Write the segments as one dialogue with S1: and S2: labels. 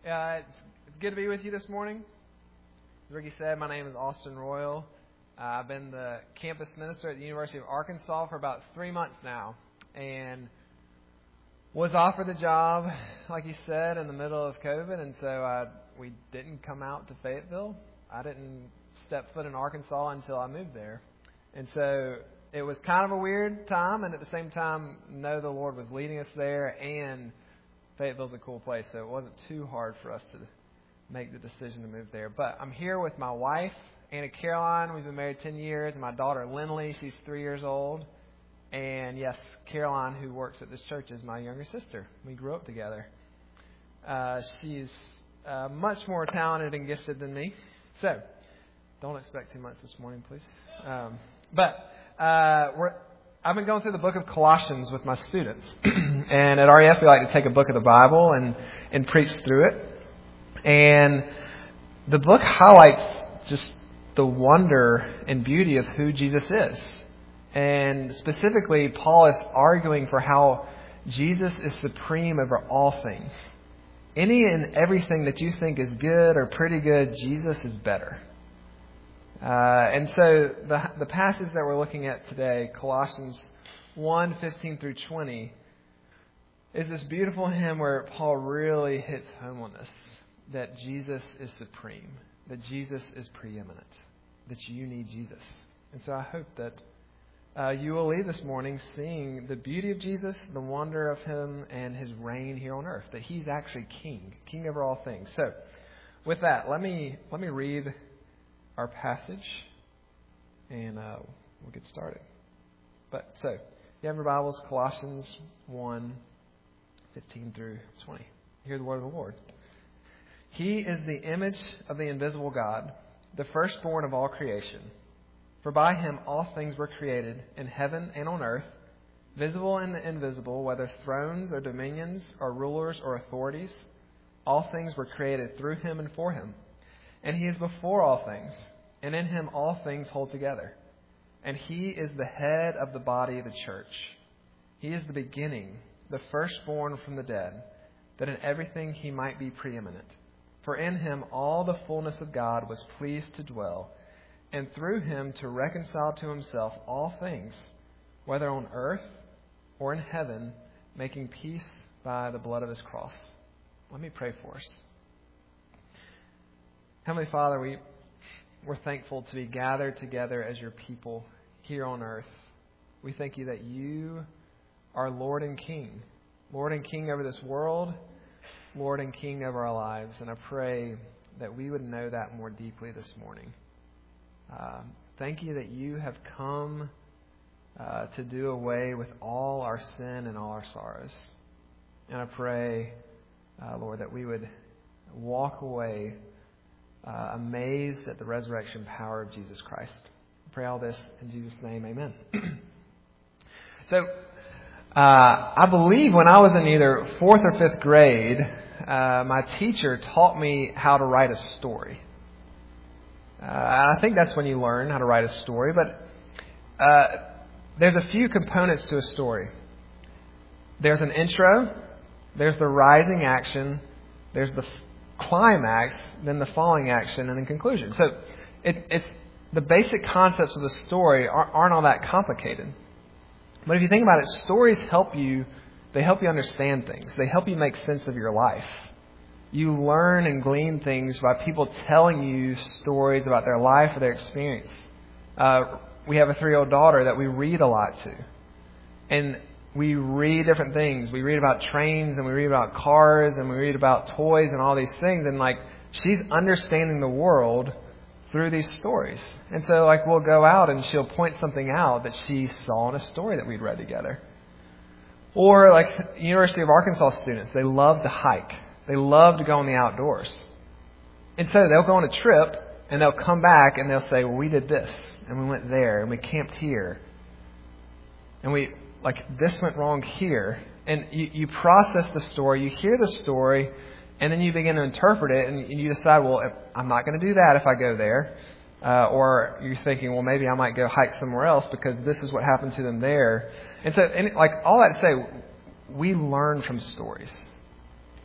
S1: It's good to be with you this morning. As Ricky said, my name is Austin Royal. I've been the campus minister at the University of Arkansas for about 3 months now, and was offered the job, like he said, in the middle of COVID, and so we didn't come out to Fayetteville. I didn't step foot in Arkansas until I moved there, and so it was kind of a weird time, and at the same time, know the Lord was leading us there, and Fayetteville's a cool place, so it wasn't too hard for us to make the decision to move there. But I'm here with my wife, Anna Caroline. We've been married 10 years. And my daughter, Lindley, she's 3 years old. And yes, Caroline, who works at this church, is my younger sister. We grew up together. She's much more talented and gifted than me. So don't expect too much this morning, please. I've been going through the book of Colossians with my students. And at REF, we like to take a book of the Bible and preach through it. And the book highlights just the wonder and beauty of who Jesus is. And specifically, Paul is arguing for how Jesus is supreme over all things. Any and everything that you think is good or pretty good, Jesus is better. And so the passage that we're looking at today, Colossians 1:15 through 20, is this beautiful hymn where Paul really hits home on this, that Jesus is supreme, that Jesus is preeminent, that you need Jesus. And so I hope that you will leave this morning seeing the beauty of Jesus, the wonder of Him, and His reign here on earth, that He's actually King over all things. So with that, let me read our passage, and we'll get started. So, you have your Bibles, Colossians 1:15 through 20. Hear the word of the Lord. He is the image of the invisible God, the firstborn of all creation. For by Him all things were created, in heaven and on earth, visible and invisible, whether thrones or dominions or rulers or authorities. All things were created through Him and for Him. And He is before all things, and in Him all things hold together. And He is the head of the body of the church. He is the beginning, the firstborn from the dead, that in everything He might be preeminent. For in Him all the fullness of God was pleased to dwell, and through Him to reconcile to Himself all things, whether on earth or in heaven, making peace by the blood of His cross. Let me pray for us. Heavenly Father, we're thankful to be gathered together as your people here on earth. We thank you that you are Lord and King over this world, Lord and King over our lives. And I pray that we would know that more deeply this morning. Thank you that you have come to do away with all our sin and all our sorrows. And I pray, Lord, that we would walk away amazed at the resurrection power of Jesus Christ. I pray all this in Jesus' name, amen. So, I believe when I was in either 4th or 5th grade, my teacher taught me how to write a story. I think that's when you learn how to write a story, but there's a few components to a story. There's an intro, there's the rising action, there's the climax, then the falling action, and then conclusion. So it's the basic concepts of the story aren't all that complicated. But if you think about it, stories help you. They help you understand things. They help you make sense of your life. You learn and glean things by people telling you stories about their life or their experience. We have a 3-year-old daughter that we read a lot to. And we read different things. We read about trains and we read about cars and we read about toys and all these things. And she's understanding the world through these stories. And so we'll go out and she'll point something out that she saw in a story that we'd read together. Or University of Arkansas students, they love to hike. They love to go in the outdoors. And so they'll go on a trip and they'll come back and they'll say, well, we did this and we went there and we camped here. And this went wrong here. And you process the story, you hear the story, and then you begin to interpret it, and you decide, well, I'm not going to do that if I go there. Or you're thinking, well, maybe I might go hike somewhere else because this is what happened to them there. And so, all that to say, we learn from stories.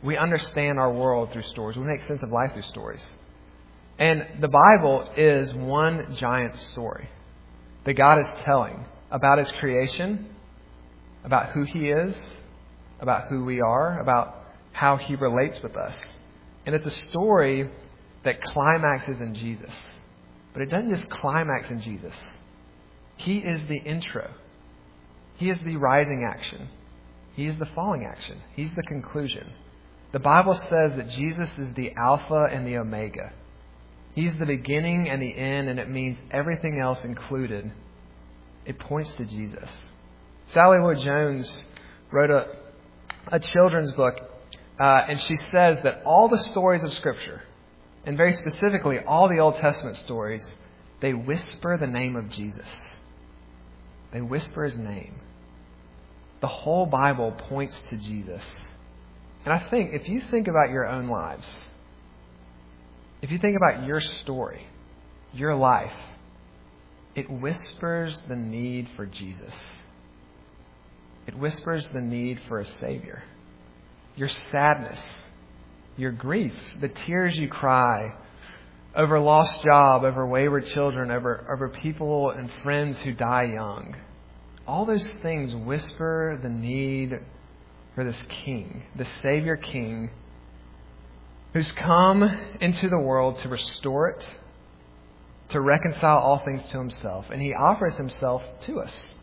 S1: We understand our world through stories. We make sense of life through stories. And the Bible is one giant story that God is telling about His creation, about who He is, about who we are, about how He relates with us. And it's a story that climaxes in Jesus. But it doesn't just climax in Jesus. He is the intro. He is the rising action. He is the falling action. He's the conclusion. The Bible says that Jesus is the Alpha and the Omega. He's the beginning and the end, and it means everything else included. It points to Jesus. Sally Lloyd Jones wrote a children's book, and she says that all the stories of Scripture, and very specifically all the Old Testament stories, they whisper the name of Jesus. They whisper His name. The whole Bible points to Jesus. And I think if you think about your own lives, if you think about your story, your life, it whispers the need for Jesus. It whispers the need for a Savior. Your sadness, your grief, the tears you cry over a lost job, over wayward children, over people and friends who die young. All those things whisper the need for this King, the Savior King, who's come into the world to restore it, to reconcile all things to Himself. And He offers Himself to us.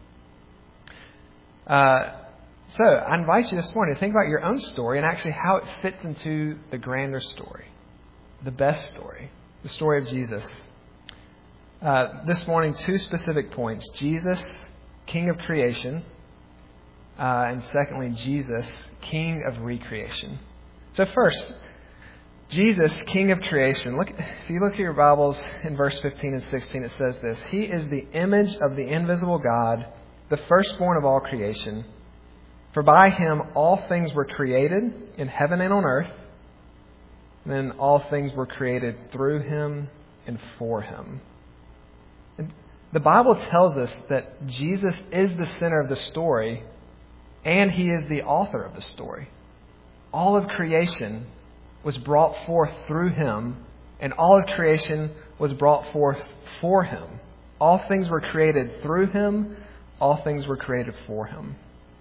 S1: So I invite you this morning to think about your own story and actually how it fits into the grander story, the best story, the story of Jesus. This morning, 2 specific points. Jesus, King of creation, and secondly, Jesus, King of recreation. So first, Jesus, King of creation. If you look at your Bibles in verse 15 and 16, it says this: He is the image of the invisible God, the firstborn of all creation. For by Him all things were created in heaven and on earth. And then all things were created through Him and for Him. And the Bible tells us that Jesus is the center of the story, and He is the author of the story. All of creation was brought forth through Him, and all of creation was brought forth for Him. All things were created through Him. All things were created for Him.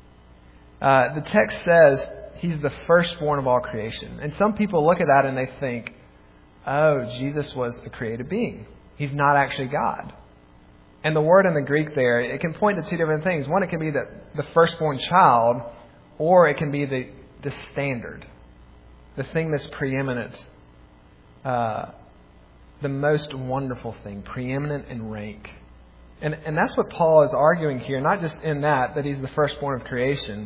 S1: The text says He's the firstborn of all creation. And some people look at that and they think, oh, Jesus was a created being. He's not actually God. And the word in the Greek there, it can point to 2 different things. One, it can be the firstborn child, or it can be the standard, the thing that's preeminent, the most wonderful thing, preeminent in rank. And that's what Paul is arguing here, not just in that He's the firstborn of creation.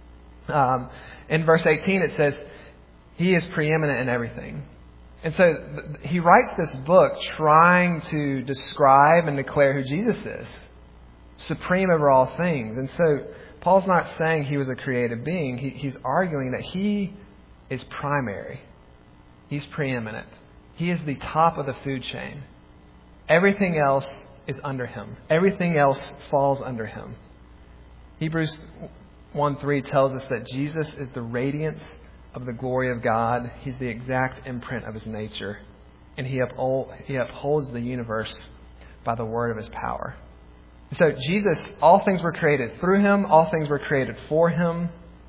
S1: In verse 18 it says, He is preeminent in everything. And so he writes this book trying to describe and declare who Jesus is, supreme over all things. And so Paul's not saying He was a created being. He's arguing that He is primary. He's preeminent. He is the top of the food chain. Everything else is under Him. Everything else falls under Him. Hebrews 1:3 tells us that Jesus is the radiance of the glory of God. He's the exact imprint of His nature. And He upholds the universe by the word of His power. So Jesus, all things were created through Him. All things were created for Him.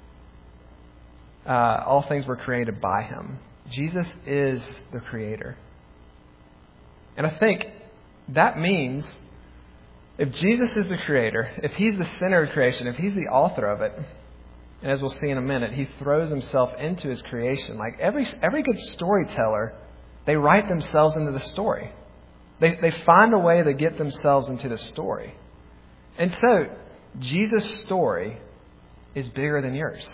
S1: All things were created by Him. Jesus is the Creator. And I think that means if Jesus is the Creator, if He's the center of creation, if He's the author of it, and as we'll see in a minute, He throws Himself into His creation. Like every good storyteller, they write themselves into the story. They find a way to get themselves into the story. And so, Jesus' story is bigger than yours.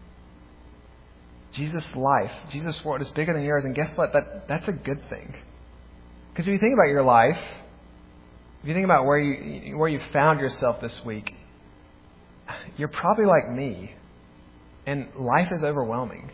S1: Jesus' life, Jesus' world is bigger than yours. And guess what? That's a good thing. Because if you think about your life, if you think about where you found yourself this week, you're probably like me. And life is overwhelming.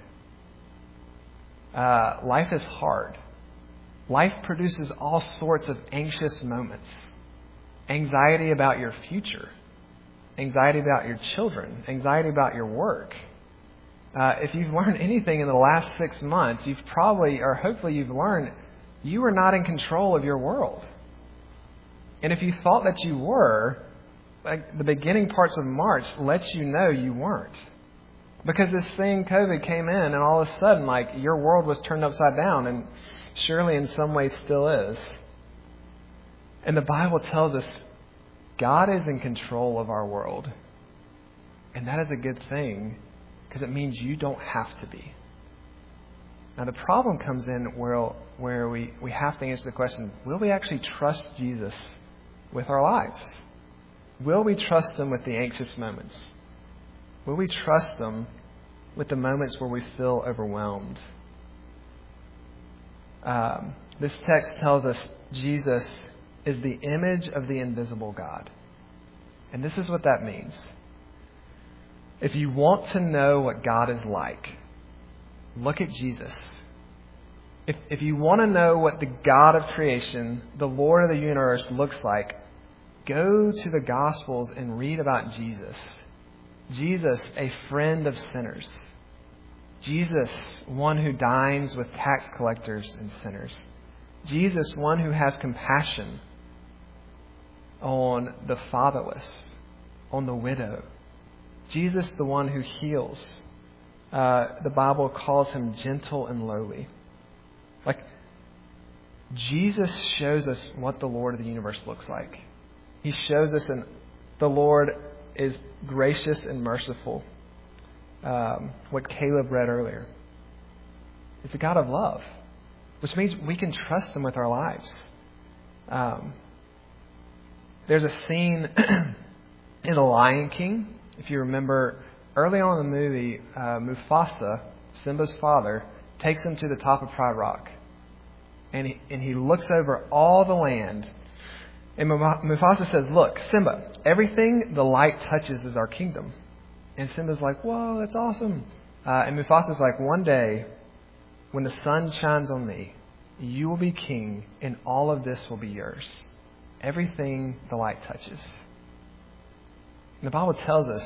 S1: Life is hard. Life produces all sorts of anxious moments. Anxiety about your future. Anxiety about your children. Anxiety about your work. If you've learned anything in the last 6 months, you've probably, or hopefully you've learned, you are not in control of your world. And if you thought that you were, like the beginning parts of March lets you know you weren't. Because this thing, COVID, came in and all of a sudden, like, your world was turned upside down, and surely in some ways still is. And the Bible tells us God is in control of our world. And that is a good thing, because it means you don't have to be. Now, the problem comes in where we have to answer the question, will we actually trust Jesus with our lives? Will we trust Him with the anxious moments? Will we trust Him with the moments where we feel overwhelmed? This text tells us Jesus is the image of the invisible God. And this is what that means. If you want to know what God is like, look at Jesus. If you want to know what the God of creation, the Lord of the universe, looks like, go to the Gospels and read about Jesus. Jesus, a friend of sinners. Jesus, one who dines with tax collectors and sinners. Jesus, one who has compassion on the fatherless, on the widow. Jesus, the one who heals. The Bible calls Him gentle and lowly. Like, Jesus shows us what the Lord of the universe looks like. He shows us, and the Lord is gracious and merciful. What Caleb read earlier. It's a God of love, which means we can trust Him with our lives. There's a scene in The Lion King, if you remember, early on in the movie, Mufasa, Simba's father, takes him to the top of Pride Rock. And he looks over all the land. And Mufasa says, look, Simba, everything the light touches is our kingdom. And Simba's like, whoa, that's awesome. And Mufasa's like, one day, when the sun shines on me, you will be king, and all of this will be yours. Everything the light touches. And the Bible tells us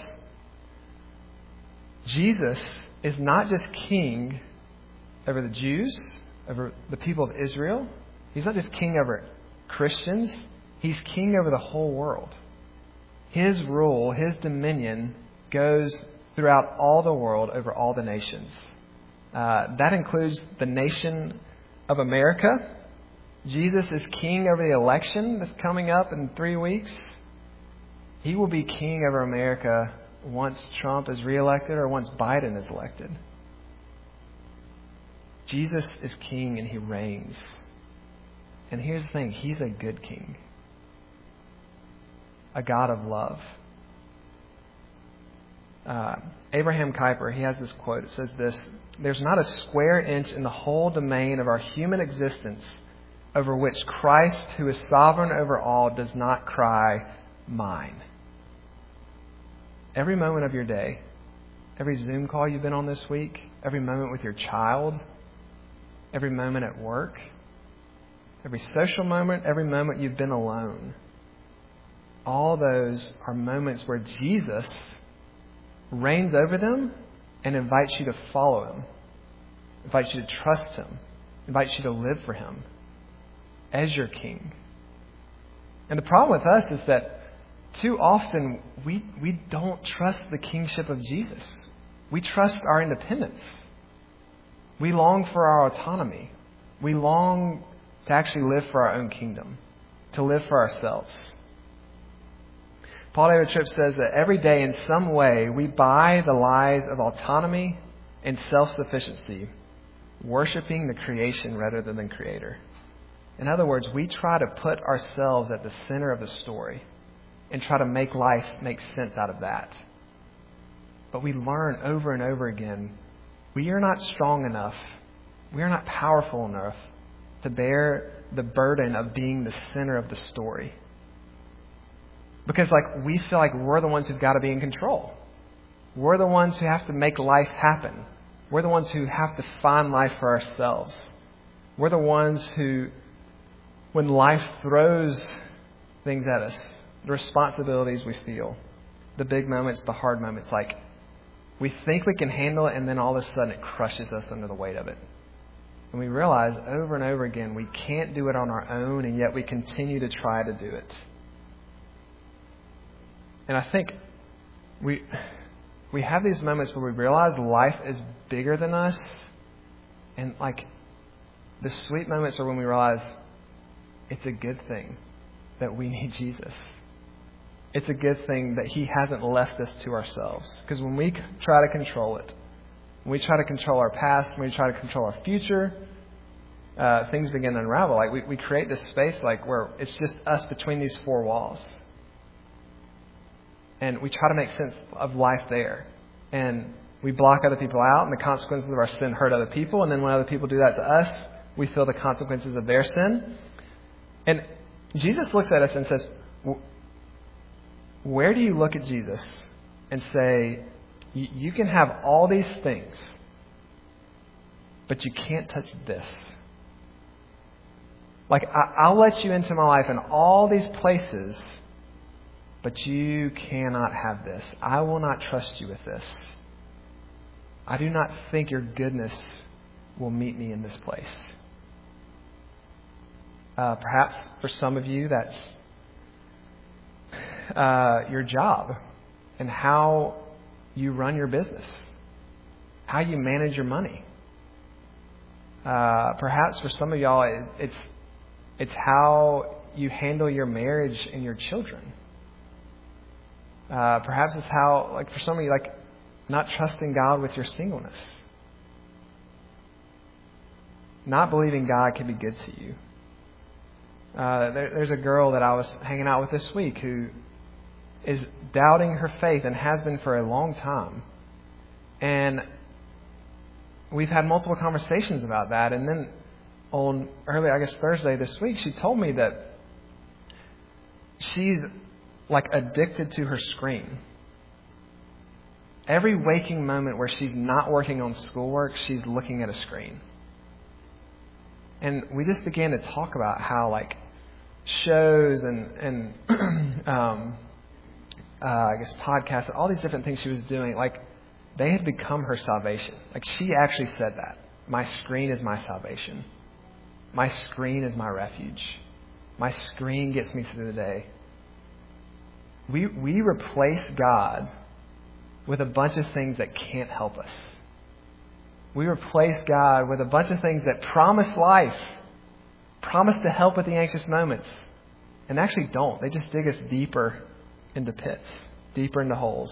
S1: Jesus is not just king over the Jews, over the people of Israel. He's not just king over Christians. He's king over the whole world. His rule, His dominion goes throughout all the world over all the nations. That includes the nation of America. Jesus is king over the election that's coming up in 3 weeks. He will be king over America once Trump is reelected or once Biden is elected. Jesus is king and He reigns. And here's the thing, He's a good king. A God of love. Abraham Kuyper, he has this quote. It says this: there's not a square inch in the whole domain of our human existence over which Christ, who is sovereign over all, does not cry, mine. Every moment of your day, every Zoom call you've been on this week, every moment with your child, every moment at work, every social moment, every moment you've been alone. All those are moments where Jesus reigns over them and invites you to follow Him, invites you to trust Him, invites you to live for Him as your King. And the problem with us is that too often we don't trust the kingship of Jesus. We trust our independence. We long for our autonomy. We long to actually live for our own kingdom, to live for ourselves. Paul David Tripp says that every day in some way we buy the lies of autonomy and self-sufficiency, worshiping the creation rather than the Creator. In other words, we try to put ourselves at the center of the story and try to make life make sense out of that. But we learn over and over again, we are not strong enough, we are not powerful enough to bear the burden of being the center of the story. Because we feel like we're the ones who've got to be in control. We're the ones who have to make life happen. We're the ones who have to find life for ourselves. We're the ones who, when life throws things at us, the responsibilities we feel, the big moments, the hard moments, We think we can handle it, and then all of a sudden it crushes us under the weight of it. And we realize over and over again we can't do it on our own, and yet we continue to try to do it. And I think we have these moments where we realize life is bigger than us. And like the sweet moments are when we realize it's a good thing that we need Jesus. It's a good thing that He hasn't left us to ourselves. Because when we try to control it, when we try to control our past, when we try to control our future, things begin to unravel. Like we create this space like where it's just us between these four walls. And we try to make sense of life there. And we block other people out, and the consequences of our sin hurt other people. And then when other people do that to us, we feel the consequences of their sin. And Jesus looks at us and says, where do you look at Jesus and say, you can have all these things, but you can't touch this? Like, I'll let you into my life in all these places, but you cannot have this. I will not trust you with this. I do not think your goodness will meet me in this place. Perhaps for some of you, that's your job and how you run your business, how you manage your money. Perhaps for some of y'all, it's how you handle your marriage and your children. Perhaps it's how, like for some of you, like not trusting God with your singleness, not believing God can be good to you. There's a girl that I was hanging out with this week who is doubting her faith and has been for a long time. And we've had multiple conversations about that. And then on Thursday this week, she told me that she's like addicted to her screen. Every waking moment where she's not working on schoolwork, she's looking at a screen. And we just began to talk about how like shows and podcasts, all these different things she was doing, like they had become her salvation. Like she actually said that. My screen is my salvation. My screen is my refuge. My screen gets me through the day. We replace God with a bunch of things that can't help us. We replace God with a bunch of things that promise life, promise to help with the anxious moments, and actually don't. They just dig us deeper into pits, deeper into holes.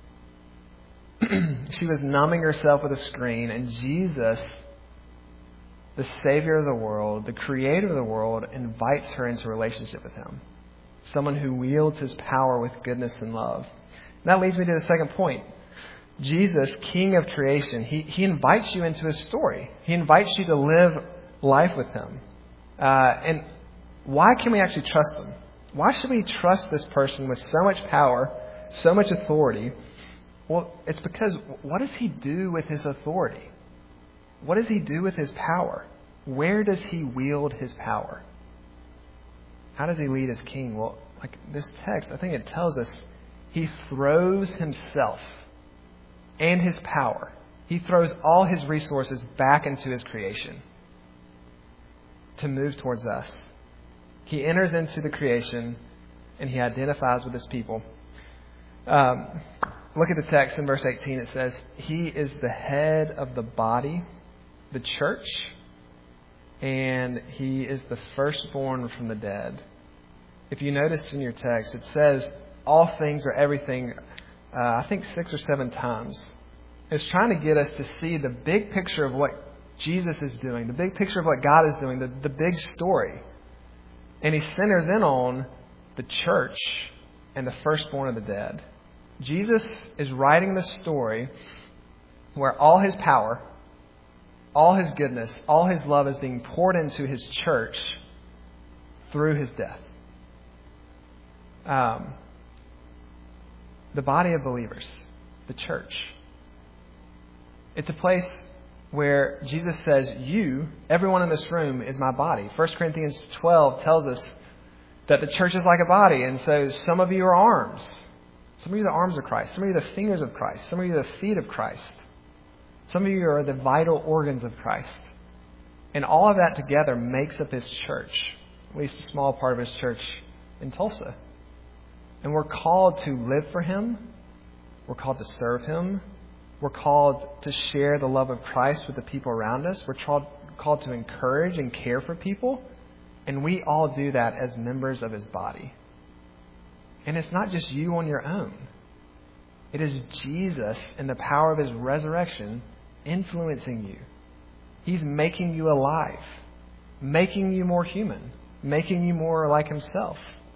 S1: She was numbing herself with a screen, and Jesus, the Savior of the world, the Creator of the world, invites her into a relationship with Him. Someone who wields His power with goodness and love. And that leads me to the second point. Jesus, King of creation, He invites you into His story. He invites you to live life with Him. And why can we actually trust Him? Why should we trust this person with so much power, so much authority? Well, it's because what does He do with His authority? What does He do with His power? Where does He wield His power? How does He lead as King? Well, like this text, I think it tells us He throws Himself and His power. He throws all His resources back into His creation to move towards us. He enters into the creation and He identifies with His people. Look at the text in verse 18. It says, He is the head of the body, the church, and He is the firstborn from the dead. If you notice in your text, it says all things or everything, I think 6 or 7 times. It's trying to get us to see the big picture of what Jesus is doing, the big picture of what God is doing, the big story. And He centers in on the church and the firstborn of the dead. Jesus is writing the story where all His power, all His goodness, all His love is being poured into His church through His death. The body of believers, the church. It's a place where Jesus says, you, everyone in this room, is my body. 1 Corinthians 12 tells us that the church is like a body. And so some of you are arms. Some of you are the arms of Christ. Some of you are the fingers of Christ. Some of you are the feet of Christ. Some of you are the vital organs of Christ. And all of that together makes up His church, at least a small part of His church in Tulsa. And we're called to live for Him. We're called to serve Him. We're called to share the love of Christ with the people around us. We're called to encourage and care for people. And we all do that as members of His body. And it's not just you on your own. It is Jesus and the power of His resurrection influencing you. He's making you alive, making you more human, making you more like Himself.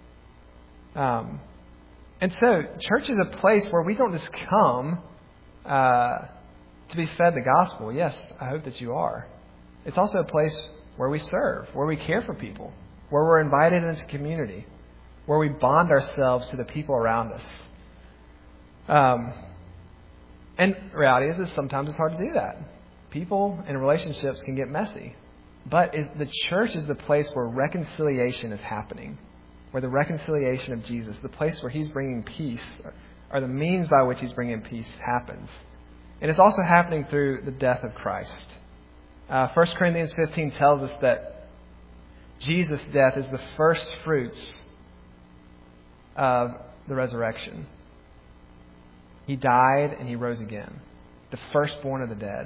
S1: And so, church is a place where we don't just come to be fed the gospel. Yes, I hope that you are. It's also a place where we serve, where we care for people, where we're invited into community, where we bond ourselves to the people around us. And reality is sometimes it's hard to do that. People and relationships can get messy. But the church is the place where reconciliation is happening, where the reconciliation of Jesus, the place where He's bringing peace, or the means by which He's bringing peace happens. And it's also happening through the death of Christ. 1 Corinthians 15 tells us that Jesus' death is the first fruits of the resurrection. He died and He rose again, the firstborn of the dead.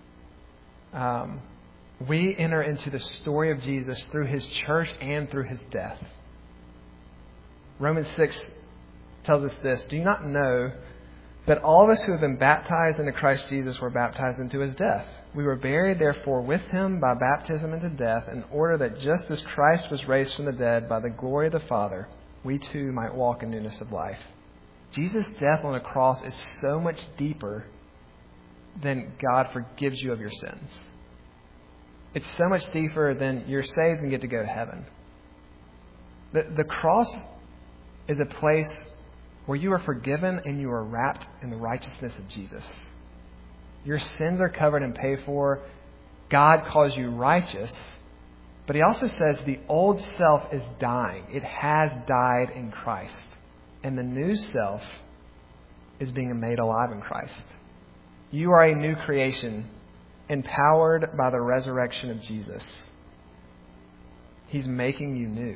S1: We enter into the story of Jesus through His church and through His death. Romans 6 tells us this: do you not know that all of us who have been baptized into Christ Jesus were baptized into His death? We were buried, therefore, with Him by baptism into death, in order that just as Christ was raised from the dead by the glory of the Father, we too might walk in newness of life. Jesus' death on the cross is so much deeper than God forgives you of your sins. It's so much deeper than you're saved and get to go to heaven. The cross is a place where you are forgiven and you are wrapped in the righteousness of Jesus. Your sins are covered and paid for. God calls you righteous. But He also says the old self is dying. It has died in Christ. And the new self is being made alive in Christ. You are a new creation, empowered by the resurrection of Jesus. He's making you new.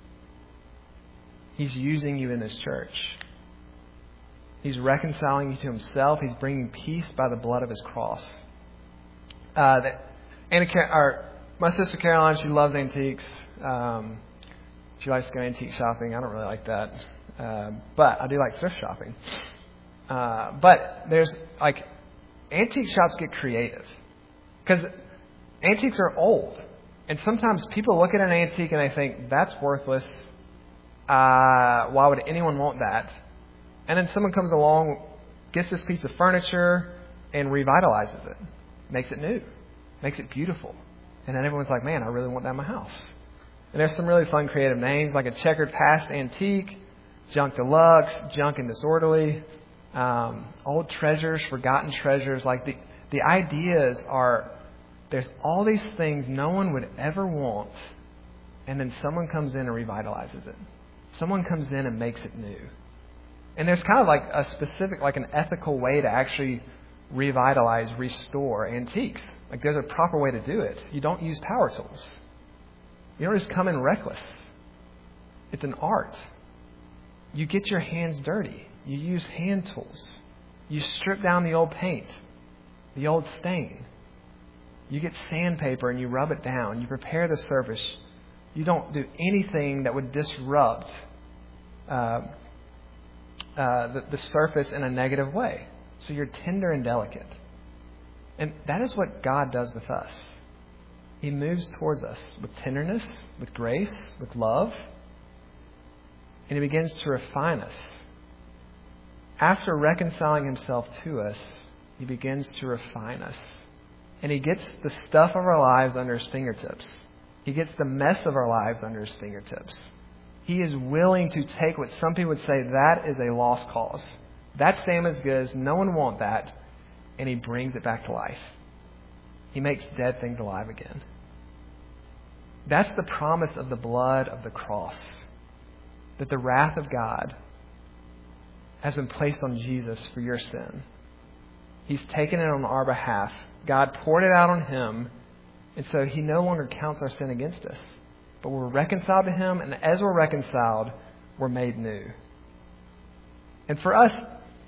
S1: He's using you in this church. He's reconciling you to Himself. He's bringing peace by the blood of His cross. My sister Caroline, she loves antiques. She likes to go antique shopping. I don't really like that. But I do like thrift shopping. But there's antique shops get creative. Because antiques are old. And sometimes people look at an antique and they think, that's worthless. Why would anyone want that? And then someone comes along, gets this piece of furniture, and revitalizes it. Makes it new. Makes it beautiful. And then everyone's like, man, I really want that in my house. And there's some really fun creative names, like a checkered past antique, junk deluxe, junk and disorderly, old treasures, forgotten treasures. Like the ideas are, there's all these things no one would ever want, and then someone comes in and revitalizes it. Someone comes in and makes it new. And there's kind of like a specific, like an ethical way to actually revitalize, restore antiques. Like there's a proper way to do it. You don't use power tools. You don't just come in reckless. It's an art. You get your hands dirty. You use hand tools. You strip down the old paint, the old stain. You get sandpaper and you rub it down. You prepare the surface. You don't do anything that would disrupt the surface in a negative way. So you're tender and delicate. And that is what God does with us. He moves towards us with tenderness, with grace, with love. And He begins to refine us. After reconciling Himself to us, He begins to refine us. And He gets the stuff of our lives under His fingertips. He gets the mess of our lives under His fingertips. He is willing to take what some people would say, that is a lost cause. That's damaged goods. No one wants that. And He brings it back to life. He makes dead things alive again. That's the promise of the blood of the cross. That the wrath of God has been placed on Jesus for your sin. He's taken it on our behalf. God poured it out on him, and so he no longer counts our sin against us. But we're reconciled to him, and as we're reconciled, we're made new. And for us,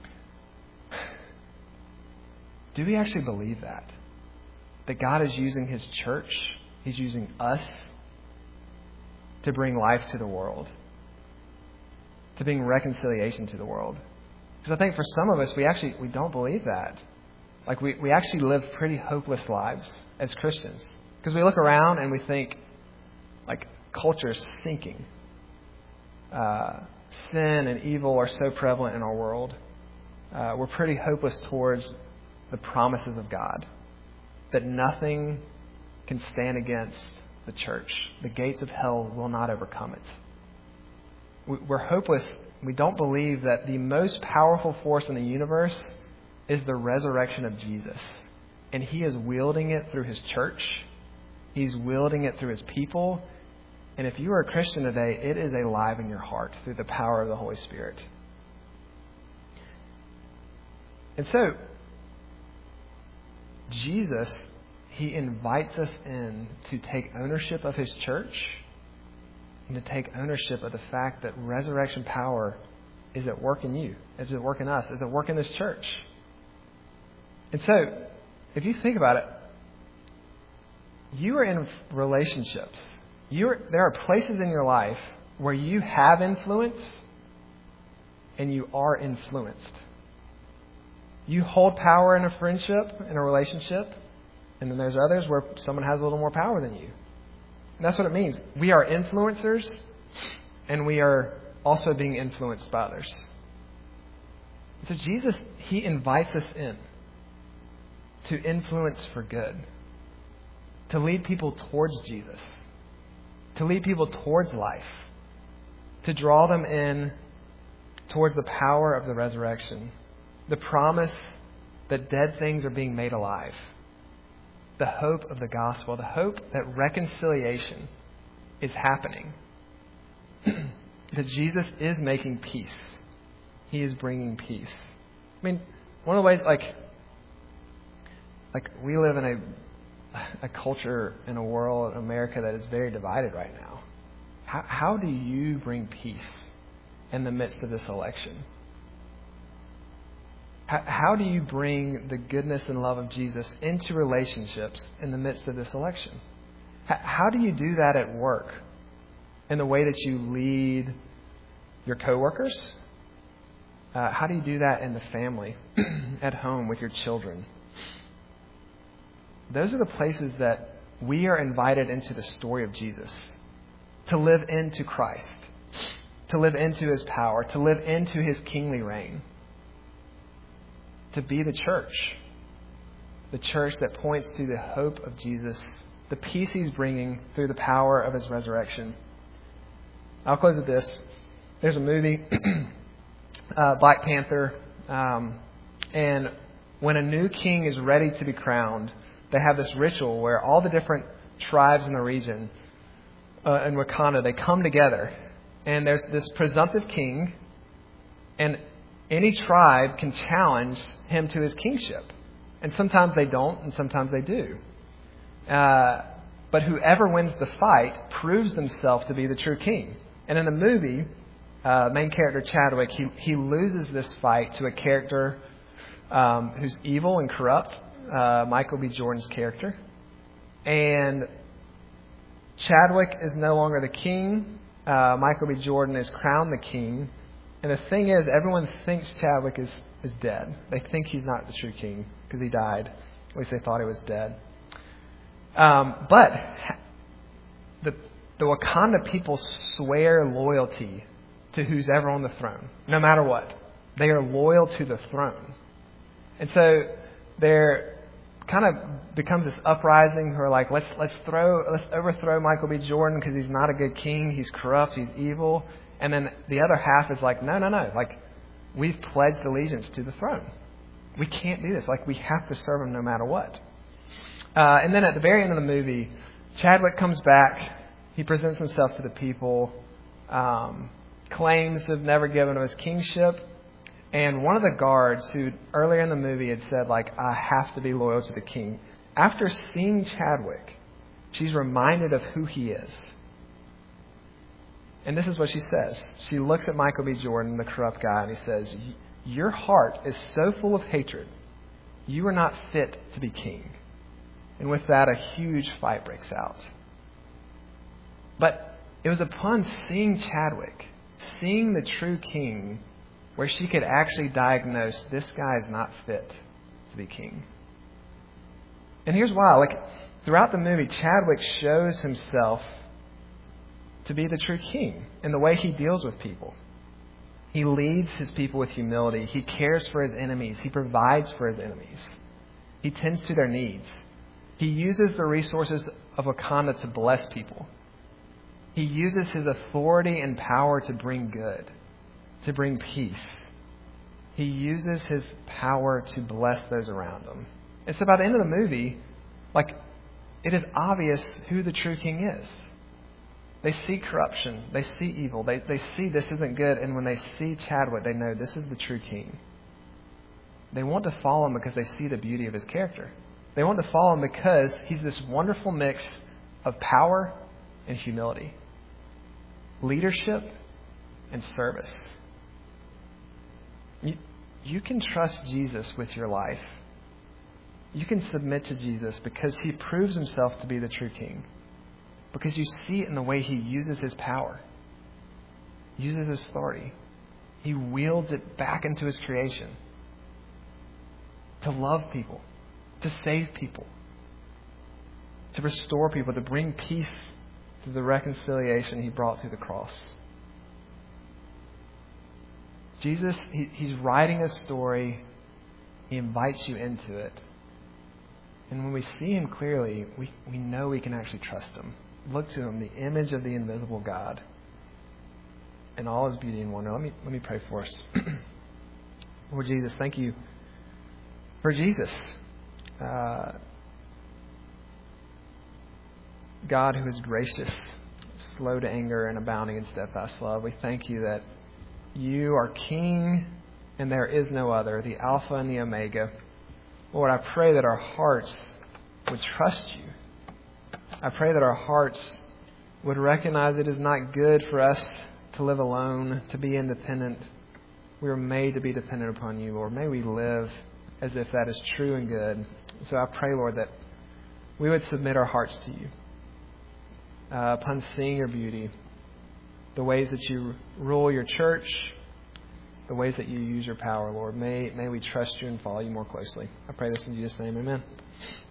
S1: do we actually believe that? That God is using his church, he's using us to bring life to the world, to bring reconciliation to the world. Because I think for some of us, we don't believe that. Like we actually live pretty hopeless lives as Christians. Because we look around and we think, like, culture is sinking. Sin and evil are so prevalent in our world. We're pretty hopeless towards the promises of God. That nothing can stand against the church. The gates of hell will not overcome it. We're hopeless. We don't believe that the most powerful force in the universe is the resurrection of Jesus. And he is wielding it through his church. He's wielding it through his people. And if you are a Christian today, it is alive in your heart through the power of the Holy Spirit. And so, Jesus, he invites us in to take ownership of his church and to take ownership of the fact that resurrection power is at work in you, is at work in us, is at work in this church. And so, if you think about it, you are in relationships. There are places in your life where you have influence and you are influenced. You hold power in a friendship, in a relationship, and then there's others where someone has a little more power than you. And that's what it means. We are influencers, and we are also being influenced by others. So Jesus, he invites us in to influence for good, to lead people towards Jesus, to lead people towards life, to draw them in towards the power of the resurrection, the promise that dead things are being made alive, the hope of the gospel, the hope that reconciliation is happening, that Jesus is making peace. He is bringing peace. I mean, one of the ways, like we live in a culture, in a world, in America that is very divided right now. How do you bring peace in the midst of this election? How do you bring the goodness and love of Jesus into relationships in the midst of this election? How do you do that at work in the way that you lead your coworkers? How do you do that in the family, at home with your children? Those are the places that we are invited into the story of Jesus, to live into Christ, to live into his power, to live into his kingly reign. To be the church that points to the hope of Jesus, the peace he's bringing through the power of his resurrection. I'll close with this. There's a movie, Black Panther, and when a new king is ready to be crowned, they have this ritual where all the different tribes in the region, in Wakanda, they come together, and there's this presumptive king, and any tribe can challenge him to his kingship. And sometimes they don't, and sometimes they do. But whoever wins the fight proves themselves to be the true king. And in the movie, main character Chadwick, he loses this fight to a character who's evil and corrupt, Michael B. Jordan's character. And Chadwick is no longer the king. Michael B. Jordan is crowned the king. And the thing is, everyone thinks Chadwick is dead. They think he's not the true king because he died. At least they thought he was dead. But the Wakanda people swear loyalty to who's ever on the throne, no matter what. They are loyal to the throne. And so there kind of becomes this uprising who are like, let's overthrow Michael B. Jordan because he's not a good king, he's corrupt, he's evil. And then the other half is like, no. Like, we've pledged allegiance to the throne. We can't do this. Like, we have to serve him no matter what. And then at the very end of the movie, Chadwick comes back. He presents himself to the people, claims to have never given him his kingship. And one of the guards who earlier in the movie had said, like, I have to be loyal to the king, after seeing Chadwick, she's reminded of who he is. And this is what she says. She looks at Michael B. Jordan, the corrupt guy, and he says, your heart is so full of hatred, you are not fit to be king. And with that, a huge fight breaks out. But it was upon seeing Chadwick, seeing the true king, where she could actually diagnose, this guy is not fit to be king. And here's why. Like, throughout the movie, Chadwick shows himself to be the true king in the way he deals with people. He leads his people with humility. He cares for his enemies. He provides for his enemies. He tends to their needs. He uses the resources of Wakanda to bless people. He uses his authority and power to bring good, to bring peace. He uses his power to bless those around him. And so by the end of the movie, like, it is obvious who the true king is. They see corruption. They see evil. They see this isn't good. And when they see Chadwick, they know this is the true king. They want to follow him because they see the beauty of his character. They want to follow him because he's this wonderful mix of power and humility, leadership and service. You can trust Jesus with your life. You can submit to Jesus because he proves himself to be the true king. Because you see it in the way he uses his power, uses his authority. He wields it back into his creation to love people, to save people, to restore people, to bring peace through the reconciliation he brought through the cross. Jesus, he's writing a story. He invites you into it. And when we see him clearly, we know we can actually trust him. Look to him, the image of the invisible God, and all his beauty and wonder. Let me pray for us. Lord Jesus, thank you for Jesus, God who is gracious, slow to anger, and abounding in steadfast love. We thank you that you are King, and there is no other, the Alpha and the Omega. Lord, I pray that our hearts would trust you. I pray that our hearts would recognize it is not good for us to live alone, to be independent. We were made to be dependent upon you, Lord. May we live as if that is true and good. So I pray, Lord, that we would submit our hearts to you upon seeing your beauty, the ways that you rule your church, the ways that you use your power, Lord. May we trust you and follow you more closely. I pray this in Jesus' name. Amen.